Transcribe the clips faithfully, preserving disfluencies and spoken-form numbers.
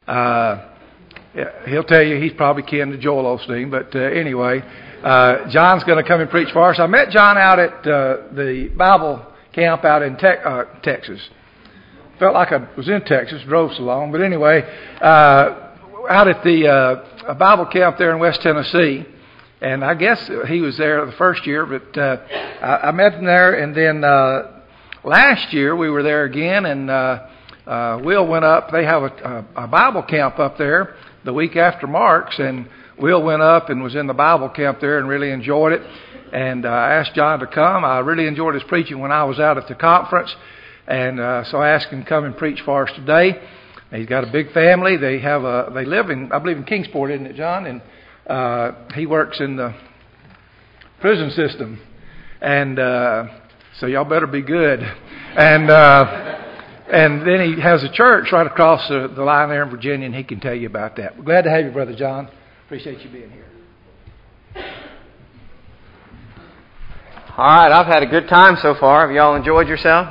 Uh, he'll tell you he's probably kin to Joel Osteen, but uh, anyway, uh, John's going to come and preach for us. I met John out at uh, the Bible camp out in te- uh, Texas. Felt like I was in Texas, drove so long, but anyway, uh, out at the uh, Bible camp there in West Tennessee, and I guess he was there the first year, but uh, I, I met him there, and then uh, last year we were there again, and uh, uh, Will went up. They have a, a, a Bible camp up there the week after Mark's, and Will went up and was in the Bible camp there and really enjoyed it. And uh, I asked John to come. I really enjoyed his preaching when I was out at the conference, and uh, so I asked him to come and preach for us today. He's got a big family. They have a. They live in, I believe, in Kingsport, isn't it, John? And uh, he works in the prison system, and uh, so y'all better be good. And uh, and then he has a church right across the, the line there in Virginia, and he can tell you about that. We're glad to have you, Brother John. Appreciate you being here. All right, I've had a good time so far. Have y'all enjoyed yourself?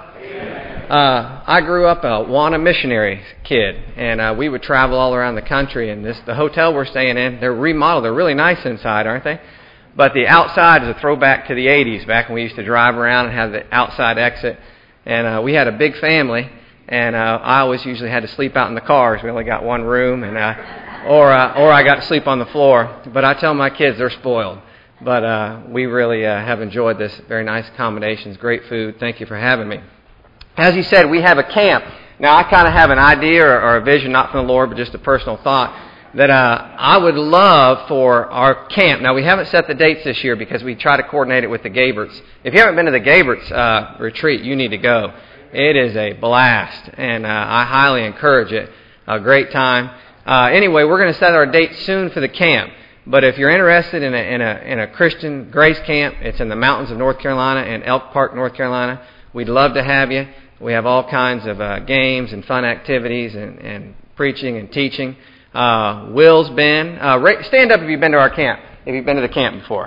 Uh, I grew up a Wana missionary kid, and uh, we would travel all around the country. And this, the hotel we're staying in, they're remodeled. They're really nice inside, aren't they? But the outside is a throwback to the eighties, back when we used to drive around and have the outside exit. And uh, we had a big family, and uh, I always usually had to sleep out in the cars. We only got one room, and uh, or uh, or I got to sleep on the floor. But I tell my kids they're spoiled. But uh, we really uh, have enjoyed this. Very nice accommodations, great food. Thank you for having me. As you said, we have a camp. Now, I kind of have an idea or, or a vision, not from the Lord, but just a personal thought, that uh, I would love for our camp. Now, we haven't set the dates this year because we try to coordinate it with the Gaberts. If you haven't been to the Gaberts uh, retreat, you need to go. It is a blast, and uh, I highly encourage it. A great time. Uh, anyway, we're going to set our date soon for the camp. But if you're interested in a, in a in a Christian Grace camp, it's in the mountains of North Carolina, in Elk Park, North Carolina. We'd love to have you. We have all kinds of uh, games and fun activities and, and preaching and teaching. Uh, Will's been. Uh, Ray, stand up if you've been to our camp, if you've been to the camp before.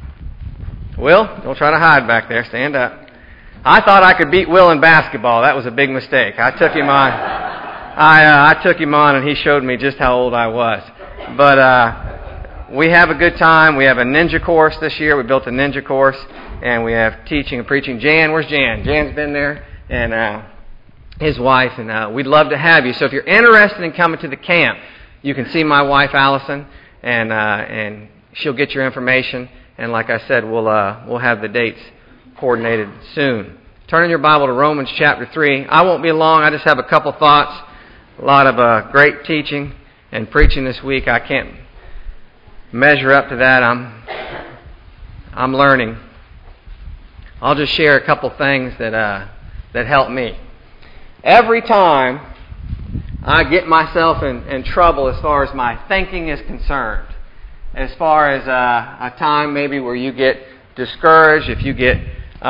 Will, don't try to hide back there. Stand up. I thought I could beat Will in basketball. That was a big mistake. I took him on. I, uh, I took him on, and he showed me just how old I was. But uh, we have a good time. We have a ninja course this year. We built a ninja course, and we have teaching and preaching. Jan, where's Jan? Jan's been there. And uh, his wife, and uh, we'd love to have you. So if you're interested in coming to the camp, you can see my wife Allison, and uh, and she'll get your information. And like I said, we'll uh, we'll have the dates coordinated soon. Turn in your Bible to Romans chapter three. I won't be long. I just have a couple thoughts. A lot of uh, great teaching and preaching this week. I can't measure up to that. I'm I'm learning. I'll just share a couple things that. Uh, that help me. Every time I get myself in, in trouble as far as my thinking is concerned, as far as uh, a time maybe where you get discouraged, if you get uh,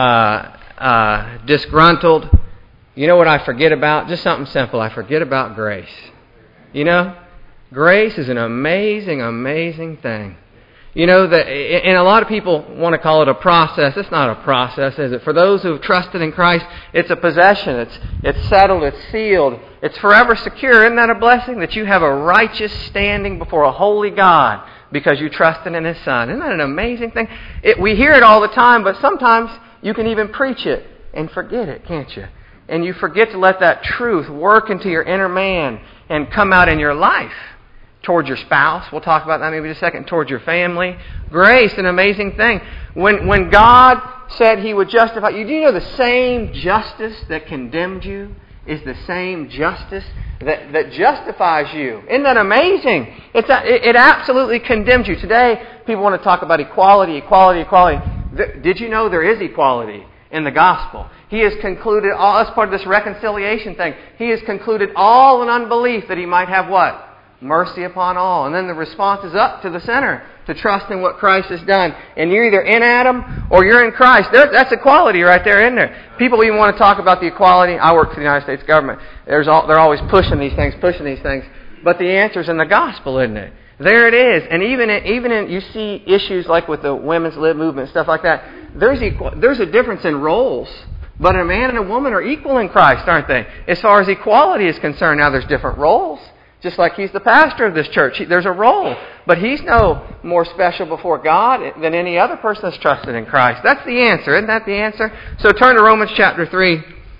uh, disgruntled, you know what I forget about? Just something simple. I forget about grace. You know, grace is an amazing, amazing thing. You know, the, and a lot of people want to call it a process. It's not a process, is it? For those who have trusted in Christ, it's a possession. It's it's settled. It's sealed. It's forever secure. Isn't that a blessing? That you have a righteous standing before a holy God because you trusted in His Son. Isn't that an amazing thing? It, we hear it all the time, but sometimes you can even preach it and forget it, can't you? And you forget to let that truth work into your inner man and come out in your life. Towards your spouse, we'll talk about that maybe in a second, towards your family. Grace, an amazing thing. When when God said He would justify you, do you know the same justice that condemned you is the same justice that, that justifies you? Isn't that amazing? It's a, it, it absolutely condemns you. Today, people want to talk about equality, equality, equality. Did you know there is equality in the gospel? He has concluded, all as part of this reconciliation thing, He has concluded all in unbelief that He might have what? Mercy upon all. And then the response is up to the sinner to trust in what Christ has done. And you're either in Adam or you're in Christ. There, that's equality right there, isn't there? People even want to talk about the equality. I work for the United States government. There's all, they're always pushing these things, pushing these things. But the answer's in the gospel, isn't it? There it is. And even in, even in, you see issues like with the women's lib movement and stuff like that. There's equal, there's a difference in roles. But a man and a woman are equal in Christ, aren't they? As far as equality is concerned, now there's different roles. Just like he's the pastor of this church. He, there's a role. But he's no more special before God than any other person that's trusted in Christ. That's the answer. Isn't that the answer? So turn to Romans chapter three.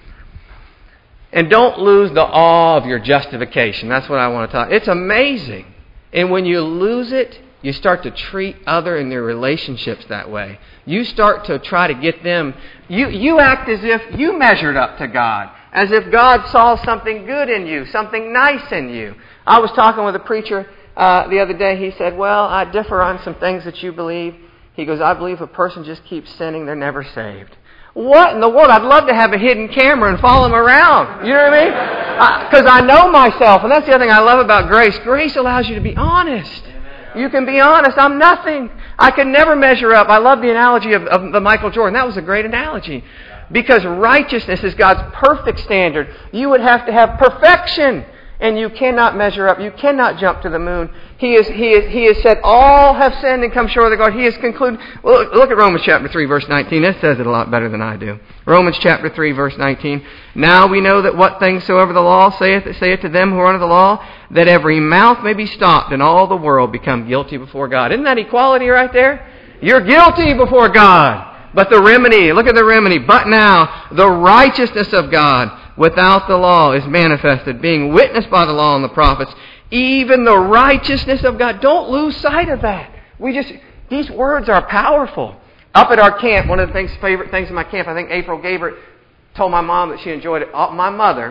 And don't lose the awe of your justification. That's what I want to talk. It's amazing. And when you lose it, you start to treat other in their relationships that way. You start to try to get them. You, you act as if you measured up to God. As if God saw something good in you, something nice in you. I was talking with a preacher uh, the other day. He said, well, I differ on some things that you believe. He goes, I believe a person just keeps sinning, they're never saved. What in the world? I'd love to have a hidden camera and follow him around. You know what I mean? Because I, I know myself. And that's the other thing I love about grace. Grace allows you to be honest. You can be honest. I'm nothing. I can never measure up. I love the analogy of, of the Michael Jordan. That was a great analogy. Because righteousness is God's perfect standard. You would have to have perfection. And you cannot measure up. You cannot jump to the moon. He is, he is, he has said, all have sinned and come short of the glory. He has concluded. Well, look, look at Romans chapter three, verse nineteen. It says it a lot better than I do. Romans chapter three, verse nineteen. Now we know that what things soever the law saith, saith to them who are under the law, that every mouth may be stopped and all the world become guilty before God. Isn't that equality right there? You're guilty before God. But the remedy, look at the remedy. But now the righteousness of God without the law is manifested, being witnessed by the law and the prophets, even the righteousness of God. Don't lose sight of that. We just these words are powerful. Up at our camp, one of the things, favorite things in my camp, I think April Gabriel told my mom that she enjoyed it. My mother,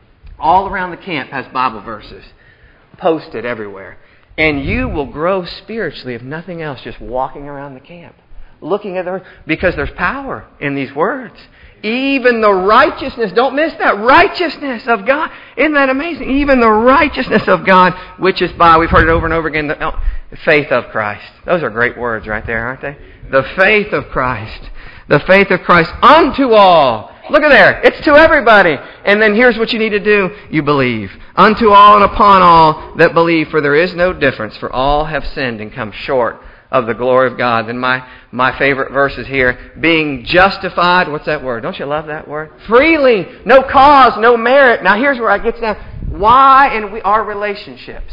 all around the camp, has Bible verses posted everywhere. And you will grow spiritually, if nothing else, just walking around the camp. Looking at the because there's power in these words. Even the righteousness, don't miss that, righteousness of God. Isn't that amazing? Even the righteousness of God, which is by, we've heard it over and over again, the faith of Christ. Those are great words right there, aren't they? The faith of Christ. The faith of Christ unto all. Look at there. It's to everybody. And then here's what you need to do. You believe. Unto all and upon all that believe, for there is no difference, for all have sinned and come short of the glory of God. Then my, my favorite verse is here. Being justified. What's that word? Don't you love that word? Freely. No cause, no merit. Now here's where I get down. Why in we, our relationships?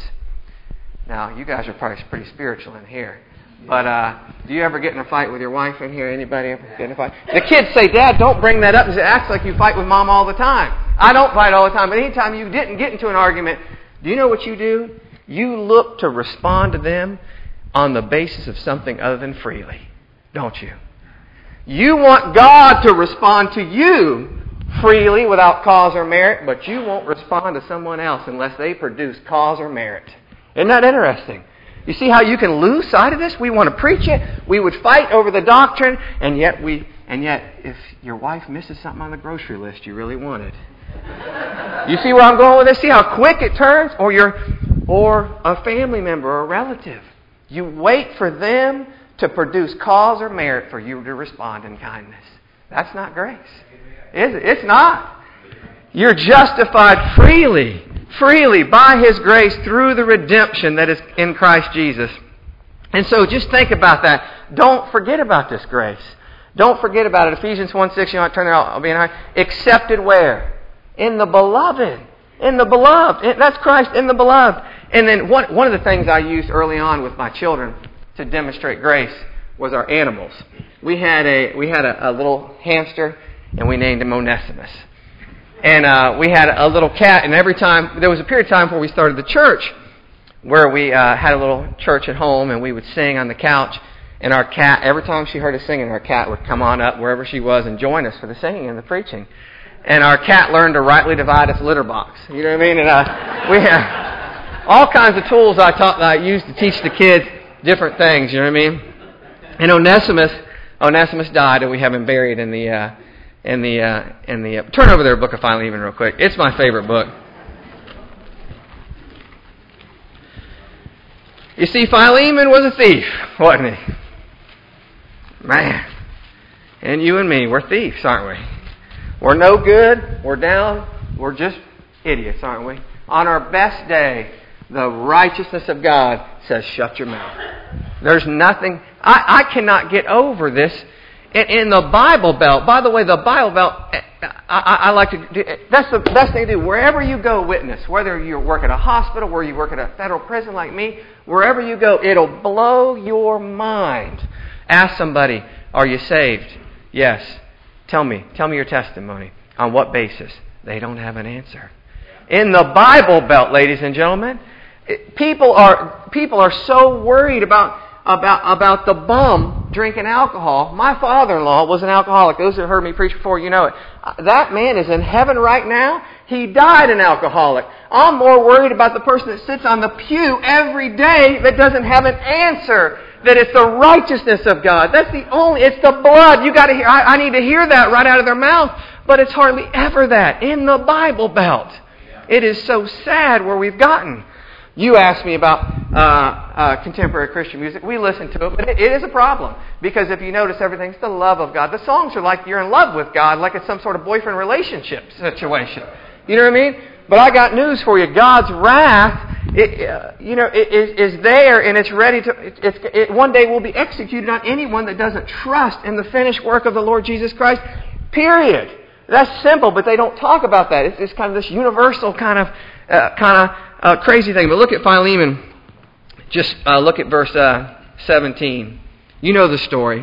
Now you guys are probably pretty spiritual in here. But uh, do you ever get in a fight with your wife in here? Anybody ever get in a fight? The kids say, Dad, don't bring that up because it acts like you fight with Mom all the time. I don't fight all the time. But anytime you didn't get into an argument, do you know what you do? You look to respond to them on the basis of something other than freely, don't you? You want God to respond to you freely without cause or merit, but you won't respond to someone else unless they produce cause or merit. Isn't that interesting? You see how you can lose sight of this? We want to preach it. We would fight over the doctrine, and yet we and yet if your wife misses something on the grocery list you really wanted. You see where I'm going with this? See how quick it turns? Or your or a family member or a relative. You wait for them to produce cause or merit for you to respond in kindness. That's not grace. Is it? It's not. You're justified freely, freely by His grace through the redemption that is in Christ Jesus. And so just think about that. Don't forget about this grace. Don't forget about it. Ephesians one six, you know, turn there, I'll be in high. Accepted where? In the beloved. In the beloved. That's Christ in the beloved. And then one one of the things I used early on with my children to demonstrate grace was our animals. We had a we had a, a little hamster, and we named him Onesimus. And uh, we had a little cat, and every time, there was a period of time before we started the church where we uh, had a little church at home, and we would sing on the couch, and our cat, every time she heard us singing, our cat would come on up wherever she was and join us for the singing and the preaching. And our cat learned to rightly divide its litter box. You know what I mean? And uh, we had all kinds of tools I taught that I used to teach the kids different things. You know what I mean? And Onesimus, Onesimus died, and we have him buried in the uh, in the uh, in the. Uh, turn over there, Book of Philemon, real quick. It's my favorite book. You see, Philemon was a thief, wasn't he? Man, and you and me, we're thieves, aren't we? We're no good. We're down. We're just idiots, aren't we? On our best day, the righteousness of God says, shut your mouth. There's nothing. I, I cannot get over this. In, in the Bible Belt, by the way, the Bible Belt, I, I, I like to do, that's the best thing to do. Wherever you go, witness. Whether you work at a hospital, where you work at a federal prison like me, wherever you go, it'll blow your mind. Ask somebody, are you saved? Yes. Tell me. Tell me your testimony. On what basis? They don't have an answer. In the Bible Belt, ladies and gentlemen, people are people are so worried about about about the bum drinking alcohol. My father-in-law was an alcoholic. Those who have heard me preach before, you know it. That man is in heaven right now. He died an alcoholic. I'm more worried about the person that sits on the pew every day that doesn't have an answer. That it's the righteousness of God. That's the only, it's the blood. You got to hear, I, I need to hear that right out of their mouth. But it's hardly ever that in the Bible Belt. It is so sad where we've gotten. You asked me about uh, uh, contemporary Christian music. We listen to it, but it, it is a problem. Because if you notice, everything's the love of God. The songs are like you're in love with God, like it's some sort of boyfriend relationship situation. You know what I mean? But I got news for you. God's wrath, it, uh, you know, it, is, is there, and it's ready to. It, it's, it one day will be executed on anyone that doesn't trust in the finished work of the Lord Jesus Christ. Period. That's simple, but they don't talk about that. It's just kind of this universal kind of, uh, kind of uh, crazy thing. But look at Philemon. Just uh, look at verse uh, seventeen. You know the story.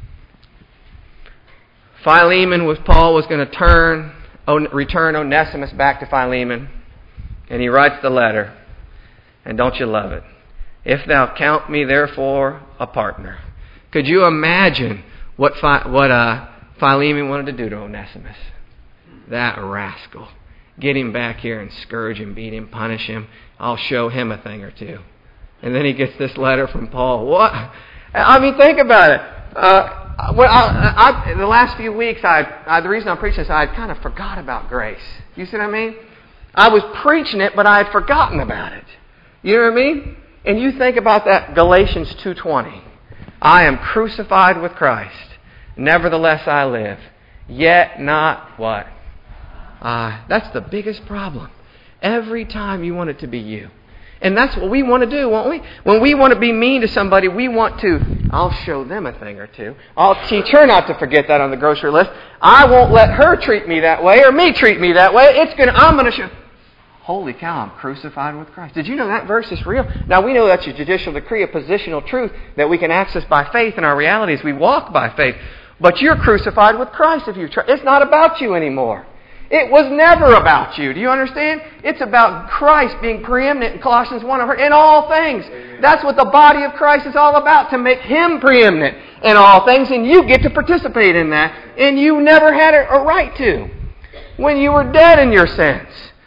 Philemon, with Paul, was going to turn. return Onesimus back to Philemon, and he writes the letter. And don't you love it? If thou count me therefore a partner. Could you imagine what Phi, what uh, Philemon wanted to do to Onesimus? That rascal. Get him back here and scourge him, beat him, punish him. I'll show him a thing or two. And then he gets this letter from Paul. What? I mean, think about it. Uh, Well, I, I, the last few weeks, I, I, the reason I'm preaching this, I kind of forgot about grace. You see what I mean? I was preaching it, but I had forgotten about it. You know what I mean? And you think about that Galatians two twenty. I am crucified with Christ. Nevertheless I live. Yet not what? Uh, that's the biggest problem. Every time you want it to be you. And that's what we want to do, won't we? When we want to be mean to somebody, we want to, I'll show them a thing or two. I'll teach her not to forget that on the grocery list. I won't let her treat me that way or me treat me that way. It's gonna, I'm going to show. Holy cow, I'm crucified with Christ. Did you know that verse is real? Now, we know that's a judicial decree, a positional truth that we can access by faith in our reality as we walk by faith. But you're crucified with Christ if you try. It's not about you anymore. It was never about you. Do you understand? It's about Christ being preeminent in Colossians one in all things. That's what the body of Christ is all about, to make Him preeminent in all things, and you get to participate in that, and you never had a right to when you were dead in your sins.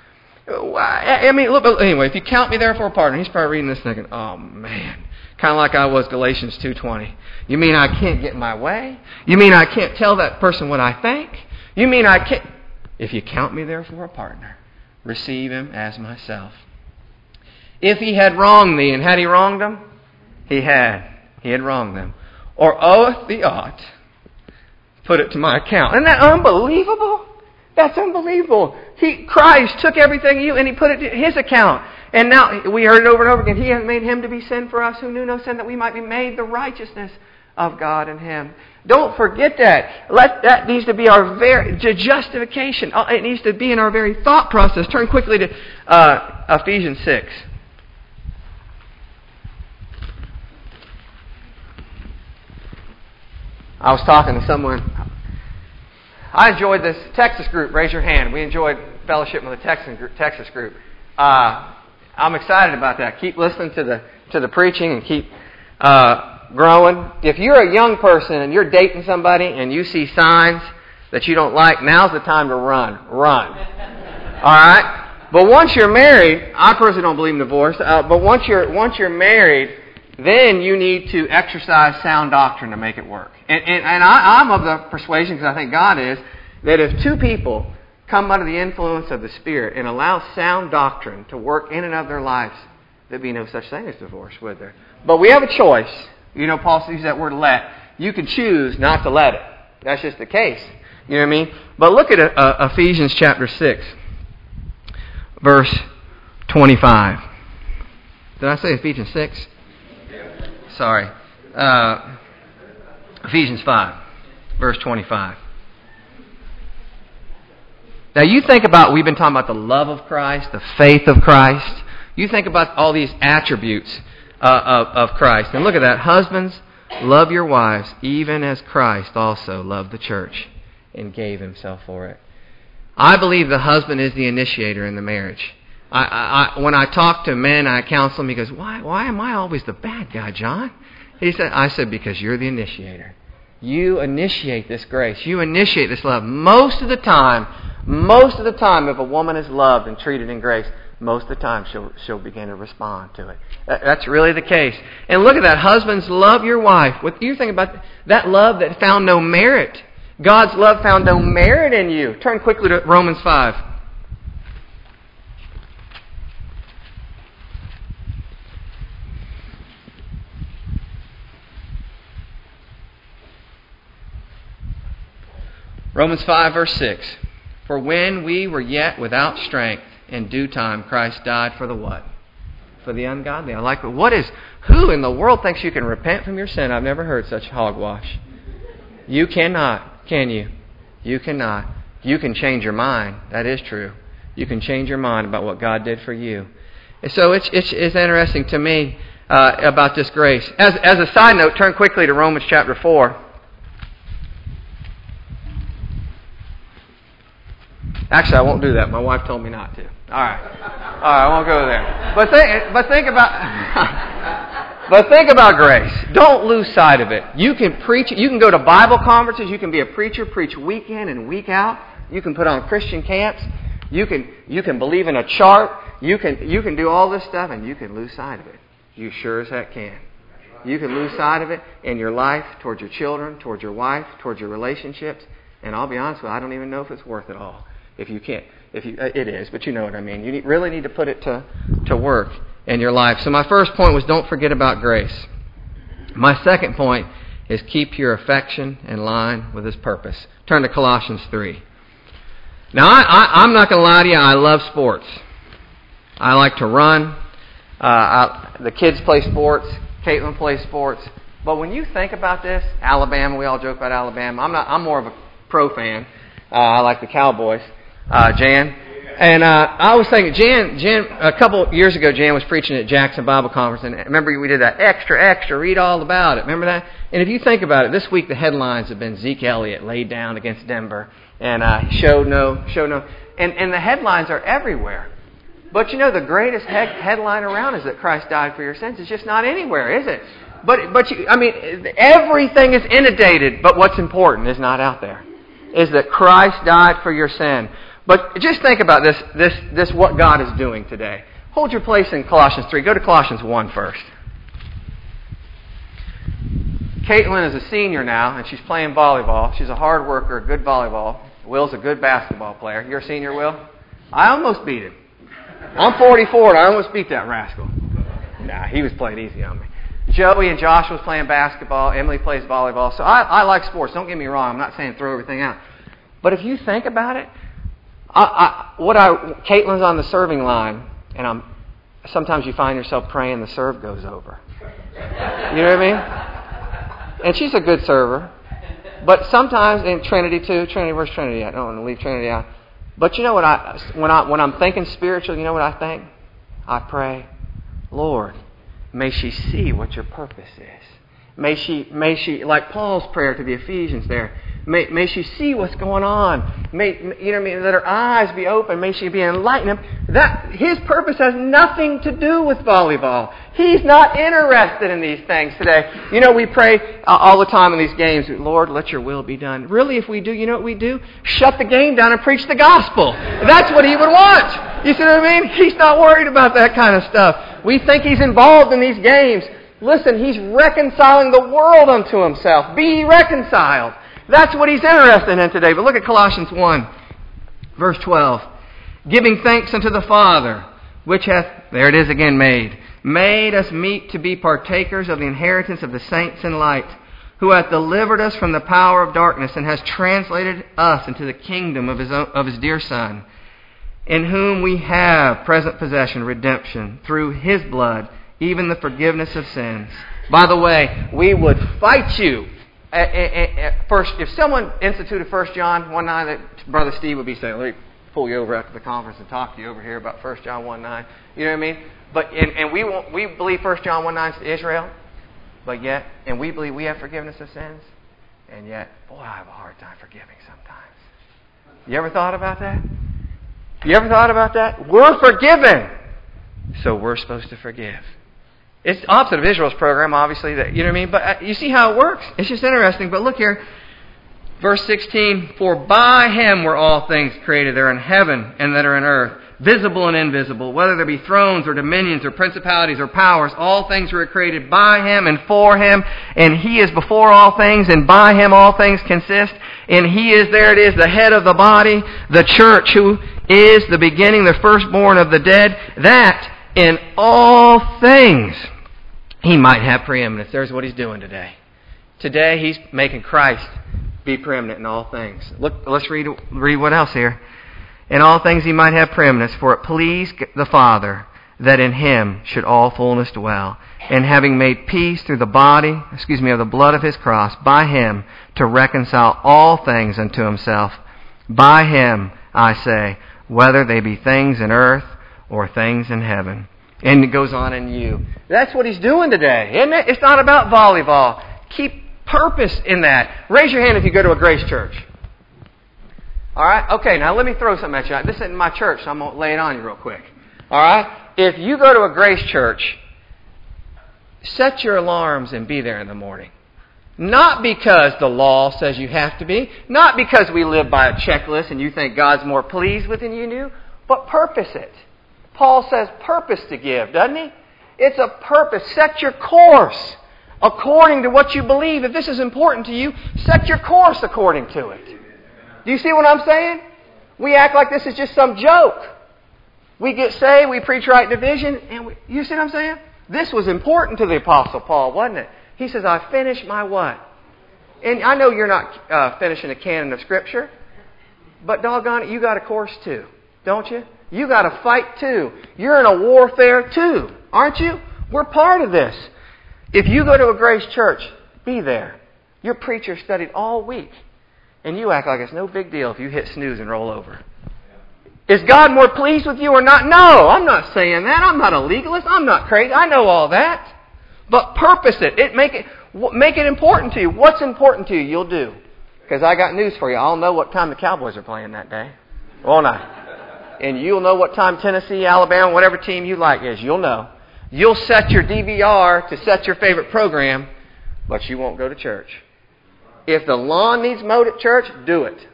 I mean, look, anyway, if you count me therefore a partner, he's probably reading this thinking, oh man, kind of like I was Galatians two twenty. You mean I can't get my way? You mean I can't tell that person what I think? You mean I can't... If you count me therefore a partner, receive him as myself. If he had wronged thee, and had he wronged them? He had. He had wronged them. Or oweth thee aught, put it to my account. Isn't that unbelievable? That's unbelievable. He, Christ took everything you and He put it to His account. And now, we heard it over and over again, He hath made Him to be sin for us who knew no sin, that we might be made the righteousness of God in Him. Don't forget that. Let that needs to be our very justification. It needs to be in our very thought process. Turn quickly to uh, Ephesians six. I was talking to someone. I enjoyed this Texas group. Raise your hand. We enjoyed fellowship with the Texas group. Texas group. Uh, I'm excited about that. Keep listening to the to the preaching and keep. Uh, growing. If you're a young person and you're dating somebody and you see signs that you don't like, now's the time to run. Run. All right? But once you're married, I personally don't believe in divorce, uh, but once you're once you're married, then you need to exercise sound doctrine to make it work. And, and, and I, I'm of the persuasion, because I think God is, that if two people come under the influence of the Spirit and allow sound doctrine to work in and of their lives, there'd be no such thing as divorce, would there? But we have a choice. You know, Paul uses that word let. You can choose not to let it. That's just the case. You know what I mean? But look at uh, Ephesians chapter six, verse twenty-five. Did I say Ephesians six? Sorry. Uh, Ephesians five. verse twenty-five. Now you think about, we've been talking about the love of Christ, the faith of Christ. You think about all these attributes uh, of, of Christ. And look at that. Husbands, love your wives, even as Christ also loved the church and gave himself for it. I believe the husband is the initiator in the marriage. I, I, I, when I talk to men, I counsel them. He goes, why, why am I always the bad guy, John? He said, I said, because you're the initiator. You initiate this grace. You initiate this love. Most of the time, most of the time, if a woman is loved and treated in grace, most of the time she'll she'll begin to respond to it. That, that's really the case. And look at that. Husbands, love your wife. What you think about that love that found no merit? God's love found no merit in you. Turn quickly to Romans five. Romans five, verse six. For when we were yet without strength, in due time Christ died for the what? For the ungodly. I like it. What is, who in the world thinks you can repent from your sin? I've never heard such hogwash. You cannot, can you? You cannot. You can change your mind. That is true. You can change your mind about what God did for you. And so it's, it's, it's interesting to me uh, about this grace. As, as a side note, turn quickly to Romans chapter four. Actually, I won't do that. My wife told me not to. All right. All right, I won't go there. But think, but think about But think about grace. Don't lose sight of it. You can preach, you can go to Bible conferences, you can be a preacher, preach week in and week out. You can put on Christian camps. You can you can believe in a chart. You can you can do all this stuff and you can lose sight of it. You sure as heck can. You can lose sight of it in your life, towards your children, towards your wife, towards your relationships. And I'll be honest with you, I don't even know if it's worth it all. If you can't, if you, it is, but you know what I mean. You need, really need to put it to, to work in your life. So my first point was don't forget about grace. My second point is keep your affection in line with His purpose. Turn to Colossians three. Now, I, I, I'm not going to lie to you, I love sports. I like to run. Uh, I, the kids play sports. Caitlin plays sports. But when you think about this, Alabama, we all joke about Alabama. I'm not. I'm more of a pro fan. Uh, I like the Cowboys. Uh, Jan. And uh, I was thinking, Jan, Jan, a couple years ago, Jan was preaching at Jackson Bible Conference, and remember we did that extra, extra, read all about it. Remember that? And if you think about it, this week the headlines have been Zeke Elliott laid down against Denver, and uh, show no, show no, and and the headlines are everywhere. But you know, the greatest he- headline around is that Christ died for your sins. It's just not anywhere, is it? But but you, I mean, everything is inundated, but what's important is not out there. Is that Christ died for your sin. But just think about this, this, this what God is doing today. Hold your place in Colossians three. Go to Colossians one first. Caitlin is a senior now, and she's playing volleyball. She's a hard worker, a good volleyball. Will's a good basketball player. You're a senior, Will? I almost beat him. I'm forty-four, and I almost beat that rascal. Nah, he was playing easy on me. Joey and Josh was playing basketball. Emily plays volleyball. So I, I like sports. Don't get me wrong. I'm not saying throw everything out. But if you think about it, I, I, what I Caitlin's on the serving line, and I'm sometimes you find yourself praying the serve goes over. You know what I mean? And she's a good server. But sometimes in Trinity too, Trinity, where's Trinity at? I don't want to leave Trinity out. But you know what I when I when I'm thinking spiritual, you know what I think? I pray, Lord, may she see what your purpose is. May she, may she, like Paul's prayer to the Ephesians there, may, may she see what's going on. May, you know what I mean? Let her eyes be open. May she be enlightened. That, his purpose has nothing to do with volleyball. He's not interested in these things today. You know, we pray uh, all the time in these games, Lord, let your will be done. Really, if we do, you know what we do? Shut the game down and preach the gospel. That's what he would want. You see what I mean? He's not worried about that kind of stuff. We think he's involved in these games. Listen, he's reconciling the world unto himself. Be ye reconciled. That's what he's interested in today. But look at Colossians one, verse twelve. Giving thanks unto the Father, which hath, there it is again, made, made us meet to be partakers of the inheritance of the saints in light, who hath delivered us from the power of darkness, and has translated us into the kingdom of his own, of his dear Son, in whom we have present possession, redemption, through his blood, even the forgiveness of sins. By the way, we would fight you first, if someone instituted First John one nine, that Brother Steve would be saying, let me pull you over after the conference and talk to you over here about First John one nine. You know what I mean? But and, and we won't, we believe First John one nine is to Israel, but yet, and we believe we have forgiveness of sins, and yet, boy, I have a hard time forgiving sometimes. You ever thought about that? You ever thought about that? We're forgiven, so we're supposed to forgive. It's the opposite of Israel's program, obviously. That you know what I mean. But uh, you see how it works. It's just interesting. But look here, verse sixteen. For by Him were all things created, that are in heaven and that are in earth, visible and invisible, whether there be thrones or dominions or principalities or powers. All things were created by Him and for Him, and He is before all things, and by Him all things consist. And He is, there it is, the head of the body, the church, who is the beginning, the firstborn of the dead, that in all things He might have preeminence. There's what He's doing today. Today He's making Christ be preeminent in all things. Look, let's read read what else here. In all things He might have preeminence, for it pleased the Father that in Him should all fullness dwell. And having made peace through the body, excuse me, of the blood of His cross, by Him to reconcile all things unto Himself. By Him, I say, whether they be things in earth or things in heaven. And it goes on in you. That's what He's doing today, isn't it? It's not about volleyball. Keep purpose in that. Raise your hand if you go to a Grace Church. All right? Okay, now let me throw something at you. This isn't my church, so I'm going to lay it on you real quick. All right? If you go to a Grace Church, set your alarms and be there in the morning. Not because the law says you have to be. Not because we live by a checklist and you think God's more pleased with you do. But purpose it. Paul says purpose to give, doesn't he? It's a purpose. Set your course according to what you believe. If this is important to you, set your course according to it. Do you see what I'm saying? We act like this is just some joke. We get saved, we preach right division, and we, you see what I'm saying? This was important to the Apostle Paul, wasn't it? He says, I finished my what? And I know you're not uh, finishing a canon of Scripture, but doggone it, you got a course too, don't you? You got to fight too. You're in a warfare too, aren't you? We're part of this. If you go to a Grace Church, be there. Your preacher studied all week, and you act like it's no big deal if you hit snooze and roll over. Is God more pleased with you or not? No, I'm not saying that. I'm not a legalist. I'm not crazy. I know all that. But purpose it. It make it make it important to you. What's important to you, you'll do. Because I got news for you. I'll know what time the Cowboys are playing that day. Won't I? And you'll know what time Tennessee, Alabama, whatever team you like is. You'll know. You'll set your D V R to set your favorite program, but you won't go to church. If the lawn needs mowed at church, do it.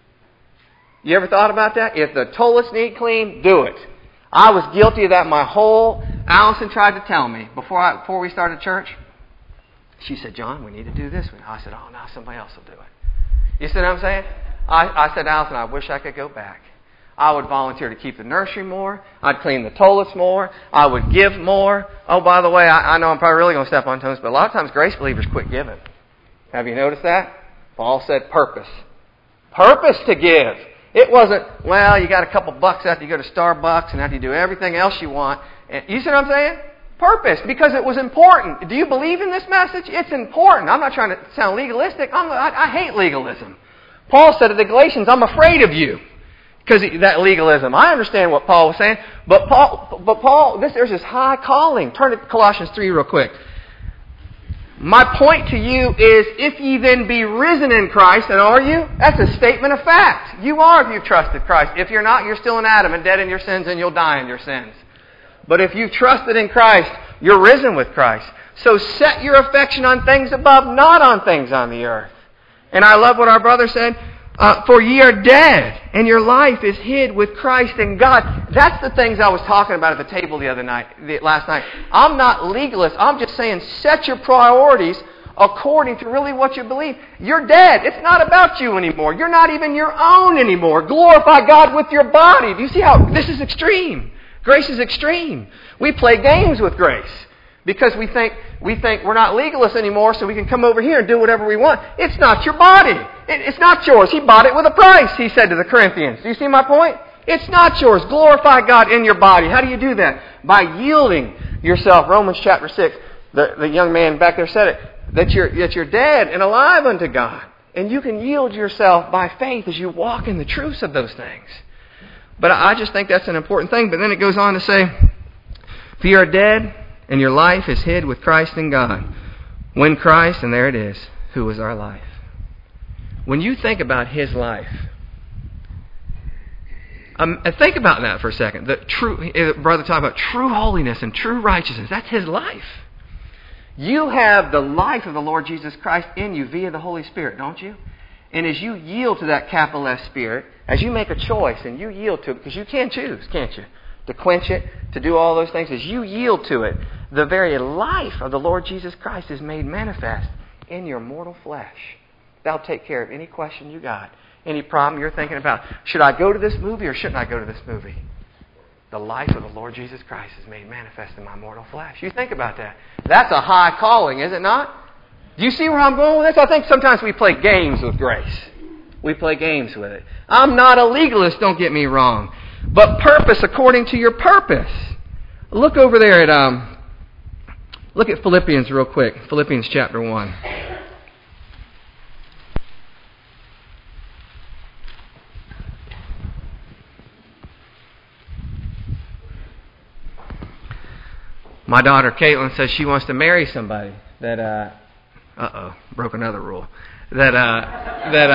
You ever thought about that? If the toilets need cleaned, do it. I was guilty of that my whole... Allison tried to tell me before I, before we started church. She said, John, we need to do this. I said, oh, no, somebody else will do it. You see what I'm saying? I, I said, Allison, I wish I could go back. I would volunteer to keep the nursery more. I'd clean the toilets more. I would give more. Oh, by the way, I, I know I'm probably really going to step on toes, but a lot of times grace believers quit giving. Have you noticed that? Paul said purpose. Purpose to give. It wasn't, well, you got a couple bucks after you go to Starbucks and after you do everything else you want. And you see what I'm saying? Purpose, because it was important. Do you believe in this message? It's important. I'm not trying to sound legalistic. I'm, I, I hate legalism. Paul said to the Galatians, I'm afraid of you because that legalism. I understand what Paul was saying, but Paul, but Paul, this, there's this high calling. Turn to Colossians three real quick. My point to you is, if ye then be risen in Christ, and are you? That's a statement of fact. You are if you've trusted Christ. If you're not, you're still in Adam and dead in your sins, and you'll die in your sins. But if you've trusted in Christ, you're risen with Christ. So set your affection on things above, not on things on the earth. And I love what our brother said. Uh, for ye are dead, and your life is hid with Christ in God. That's the things I was talking about at the table the other night, the, last night. I'm not legalist. I'm just saying set your priorities according to really what you believe. You're dead. It's not about you anymore. You're not even your own anymore. Glorify God with your body. Do you see how this is extreme? Grace is extreme. We play games with grace because we think we think we're not legalists anymore, so we can come over here and do whatever we want. It's not your body. It, it's not yours. He bought it with a price, he said to the Corinthians. Do you see my point? It's not yours. Glorify God in your body. How do you do that? By yielding yourself. Romans chapter six. The, the young man back there said it. that you're, that you're dead and alive unto God. And you can yield yourself by faith as you walk in the truths of those things. But I just think that's an important thing. But then it goes on to say, if you are dead and your life is hid with Christ in God, when Christ, and there it is, who is our life. When you think about His life, um, and think about that for a second. The true, brother talking about true holiness and true righteousness. That's His life. You have the life of the Lord Jesus Christ in you via the Holy Spirit, don't you? And as you yield to that capital S Spirit, as you make a choice and you yield to it, because you can choose, can't you? To quench it, to do all those things. As you yield to it, the very life of the Lord Jesus Christ is made manifest in your mortal flesh. That'll take care of any question you got. Any problem you're thinking about. Should I go to this movie or shouldn't I go to this movie? The life of the Lord Jesus Christ is made manifest in my mortal flesh. You think about that. That's a high calling, is it not? Do you see where I'm going with this? I think sometimes we play games with grace. We play games with it. I'm not a legalist, don't get me wrong. But purpose according to your purpose. Look over there at, um, look at Philippians real quick. Philippians chapter one. My daughter Caitlin says she wants to marry somebody that, uh, uh-oh, broke another rule. That, uh, that,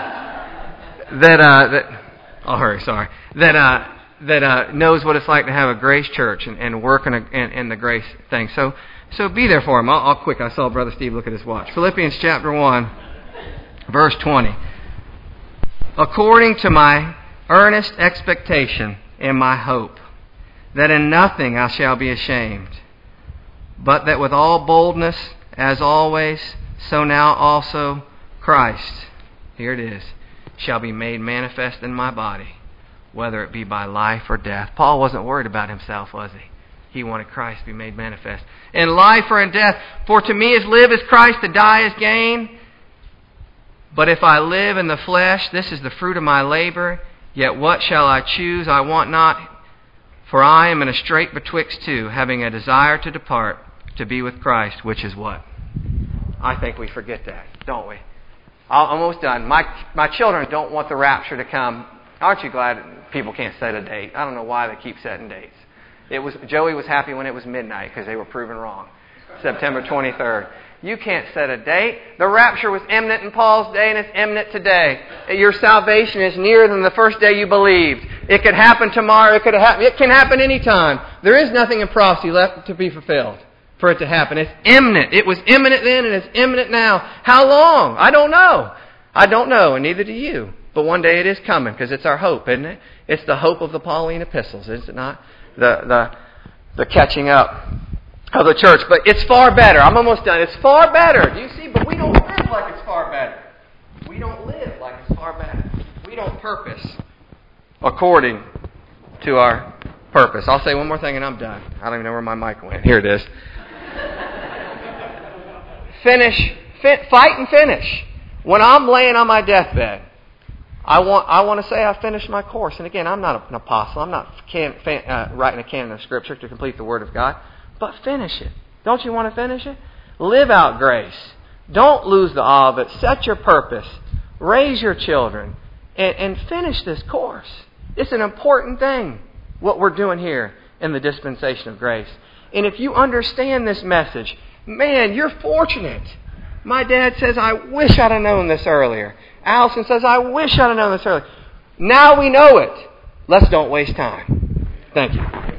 uh, that, uh, that, I'll hurry, sorry. That, uh, that, uh, knows what it's like to have a grace church and, and work in, a, in, in the grace thing. So, so be there for him. I'll, I'll quick. I saw Brother Steve look at his watch. Philippians chapter one, verse twenty. According to my earnest expectation and my hope, that in nothing I shall be ashamed, but that with all boldness, as always, so now also Christ, here it is, shall be made manifest in my body, whether it be by life or death. Paul wasn't worried about himself, was he? He wanted Christ to be made manifest. In life or in death, for to me is live is Christ, to die is gain. But if I live in the flesh, this is the fruit of my labor. Yet what shall I choose? I want not. For I am in a strait betwixt two, having a desire to depart, to be with Christ, which is what? I think we forget that, don't we? I'm almost done. My my children don't want the rapture to come. Aren't you glad people can't set a date? I don't know why they keep setting dates. It was Joey was happy when it was midnight because they were proven wrong. September twenty-third. You can't set a date. The rapture was imminent in Paul's day and it's imminent today. Your salvation is nearer than the first day you believed. It could happen tomorrow. It could happen. It can happen anytime. There is nothing in prophecy left to be fulfilled for it to happen. It's imminent. It was imminent then and it's imminent now. How long? I don't know. I don't know, and neither do you. But one day it is coming because it's our hope, isn't it? It's the hope of the Pauline epistles, is it not? The the the catching up of the church. But it's far better. I'm almost done. It's far better. Do you see? But we don't live like it's far better. We don't live like it's far better. We don't purpose according to our purpose. I'll say one more thing and I'm done. I don't even know where my mic went. Here it is. Finish. Fit, fight and finish. When I'm laying on my deathbed, I want I want to say I finished my course. And again, I'm not an apostle. I'm not can, fan, uh, writing a canon of Scripture to complete the Word of God. But finish it. Don't you want to finish it? Live out grace. Don't lose the awe of it. Set your purpose. Raise your children. And, and finish this course. It's an important thing, what we're doing here in the dispensation of grace. And if you understand this message, man, you're fortunate. My dad says, I wish I'd have known this earlier. Allison says, I wish I'd have known this earlier. Now we know it. Let's don't waste time. Thank you.